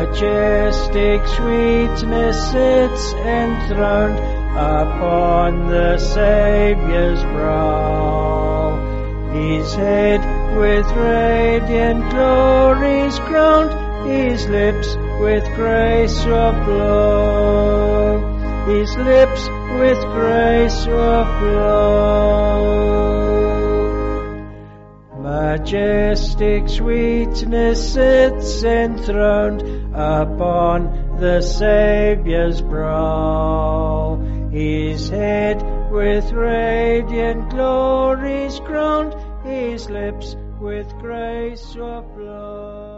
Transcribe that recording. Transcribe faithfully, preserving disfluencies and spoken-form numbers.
Majestic sweetness sits enthroned upon the Saviour's brow. His head with radiant glories crowned, his lips with grace o'erflow, his lips with grace o'erflow. Majestic sweetness sits enthroned upon the Saviour's brow. His head with radiant glories crowned, his lips with grace o'erflow.